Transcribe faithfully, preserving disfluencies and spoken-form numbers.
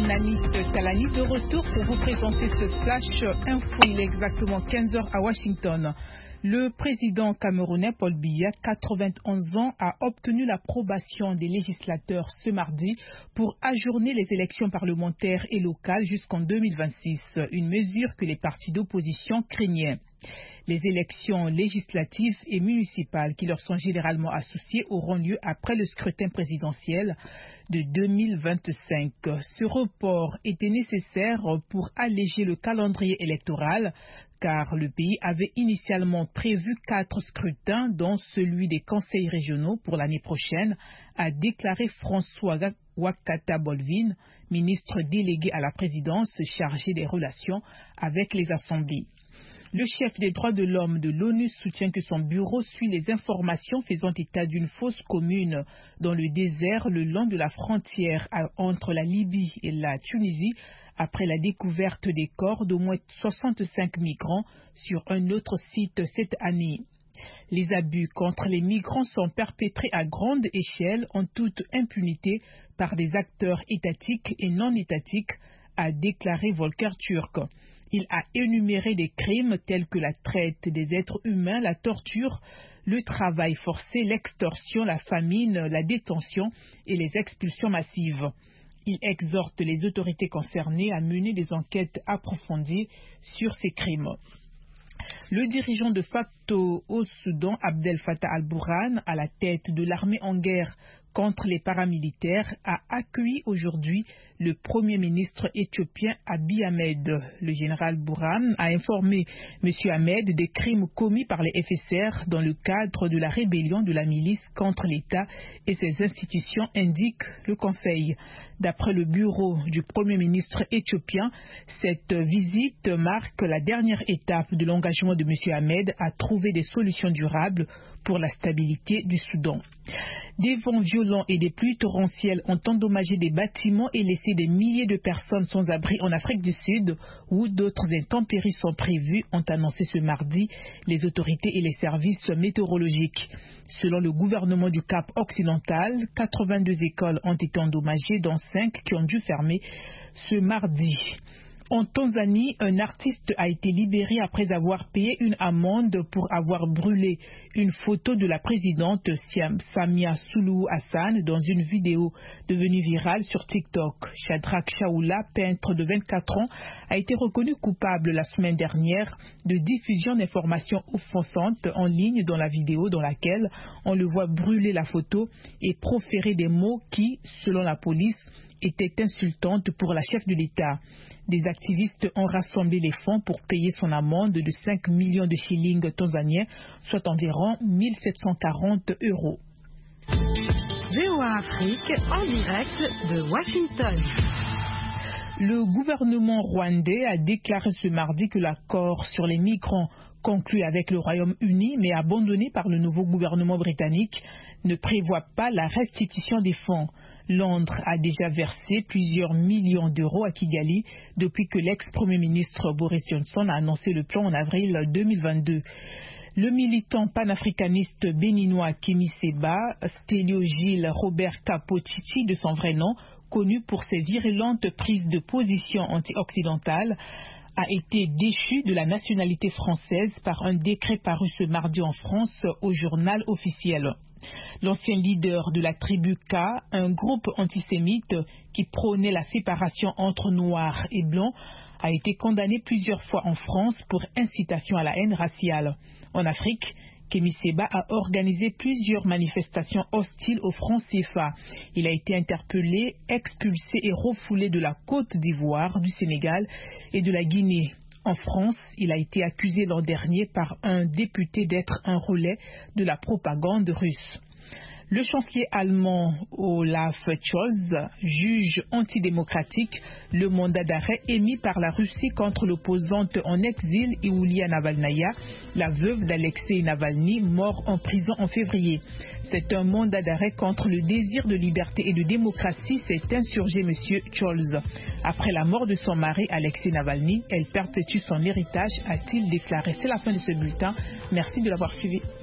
Analyste Talani de retour pour vous présenter ce flash info. Il est exactement quinze heures à Washington. Le président camerounais Paul Biya, quatre-vingt-onze ans, a obtenu l'approbation des législateurs ce mardi pour ajourner les élections parlementaires et locales jusqu'en deux mille vingt-six, une mesure que les partis d'opposition craignaient. Les élections législatives et municipales qui leur sont généralement associées auront lieu après le scrutin présidentiel de deux mille vingt-cinq. Ce report était nécessaire pour alléger le calendrier électoral car le pays avait initialement prévu quatre scrutins, dont celui des conseils régionaux pour l'année prochaine, a déclaré François Wakata Bolvin, ministre délégué à la présidence chargé des relations avec les assemblées. Le chef des droits de l'homme de l'ONU soutient que son bureau suit les informations faisant état d'une fosse commune dans le désert le long de la frontière entre la Libye et la Tunisie après la découverte des corps d'au moins soixante-cinq migrants sur un autre site cette année. Les abus contre les migrants sont perpétrés à grande échelle en toute impunité par des acteurs étatiques et non étatiques, a déclaré Volker Turk. Il a énuméré des crimes tels que la traite des êtres humains, la torture, le travail forcé, l'extorsion, la famine, la détention et les expulsions massives. Il exhorte les autorités concernées à mener des enquêtes approfondies sur ces crimes. Le dirigeant de facto au Soudan, Abdel Fattah al-Burhan, à la tête de l'armée en guerre contre les paramilitaires, a accueilli aujourd'hui le Premier ministre éthiopien Abiy Ahmed. Le général Burhan a informé M. Ahmed des crimes commis par les F S R dans le cadre de la rébellion de la milice contre l'État et ses institutions, indique le Conseil. D'après le bureau du Premier ministre éthiopien, cette visite marque la dernière étape de l'engagement de M. Ahmed à trouver des solutions durables pour la stabilité du Soudan. Des vents violents et des pluies torrentielles ont endommagé des bâtiments et laissé des milliers de personnes sans abri en Afrique du Sud, où d'autres intempéries sont prévues, ont annoncé ce mardi les autorités et les services météorologiques. Selon le gouvernement du Cap occidental, quatre-vingt-deux écoles ont été endommagées, dont cinq qui ont dû fermer ce mardi. En Tanzanie, un artiste a été libéré après avoir payé une amende pour avoir brûlé une photo de la présidente Samia Suluhu Hassan dans une vidéo devenue virale sur TikTok. Shadrack Chaoula, peintre de vingt-quatre ans, a été reconnu coupable la semaine dernière de diffusion d'informations offensantes en ligne dans la vidéo dans laquelle on le voit brûler la photo et proférer des mots qui, selon la police, était insultante pour la chef de l'État. Des activistes ont rassemblé les fonds pour payer son amende de cinq millions de shillings tanzaniens, soit environ mille sept cent quarante euros. V O A Afrique en direct de Washington. Le gouvernement rwandais a déclaré ce mardi que l'accord sur les migrants conclu avec le Royaume-Uni mais abandonné par le nouveau gouvernement britannique ne prévoit pas la restitution des fonds. Londres a déjà versé plusieurs millions d'euros à Kigali depuis que l'ex-premier ministre Boris Johnson a annoncé le plan en avril deux mille vingt-deux. Le militant panafricaniste béninois Kémy Séba, Stélio Gilles Robert Kapotiti de son vrai nom, connu pour ses virulentes prises de position anti-occidentales, a été déchu de la nationalité française par un décret paru ce mardi en France au journal officiel. L'ancien leader de la tribu K, un groupe antisémite qui prônait la séparation entre noirs et blancs, a été condamné plusieurs fois en France pour incitation à la haine raciale. En Afrique, Kémy Séba a organisé plusieurs manifestations hostiles au franc C F A. Il a été interpellé, expulsé et refoulé de la Côte d'Ivoire, du Sénégal et de la Guinée. En France, il a été accusé l'an dernier par un député d'être un relais de la propagande russe. Le chancelier allemand Olaf Scholz juge antidémocratique le mandat d'arrêt émis par la Russie contre l'opposante en exil Yulia Navalnaya, la veuve d'Alexei Navalny, mort en prison en février. C'est un mandat d'arrêt contre le désir de liberté et de démocratie, s'est insurgé M. Scholz. Après la mort de son mari Alexei Navalny, elle perpétue son héritage, a-t-il déclaré. C'est la fin de ce bulletin. Merci de l'avoir suivi.